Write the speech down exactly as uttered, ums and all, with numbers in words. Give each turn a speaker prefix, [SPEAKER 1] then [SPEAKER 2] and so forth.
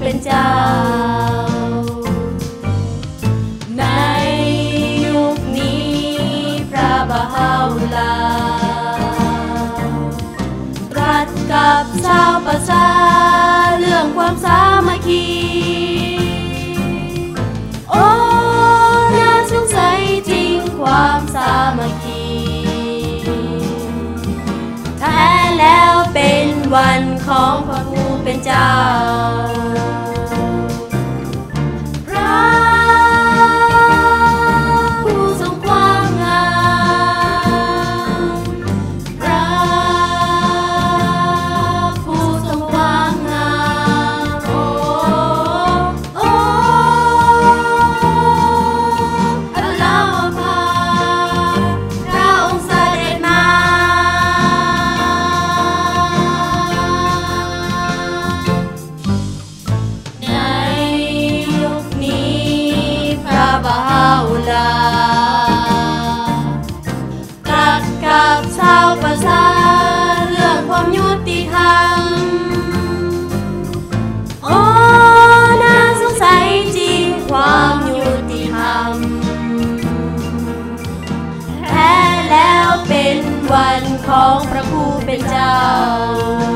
[SPEAKER 1] เป็นเจ้าในยุคนี้พระบาฮาอุลลาตรัสกับชาวประชาเรื่องความสามัคคีโอ้น่าสงสัยจริงความสามัคคีแท้แล้วเป็นวันของพระผู้เป็นเจ้าพระผู้ทรงความงามพระผู้ทรงความงามโอ้โอ้อัลลอฮฺพาพระองค์เสด็จมาบาฮาอุลลาตรัสกับชาวประชาเรื่องความยุติธรรมโอ้น่าสงสัยจริงความยุติธรรมแท้แล้วเป็นวันของพระผู้เป็นเจ้า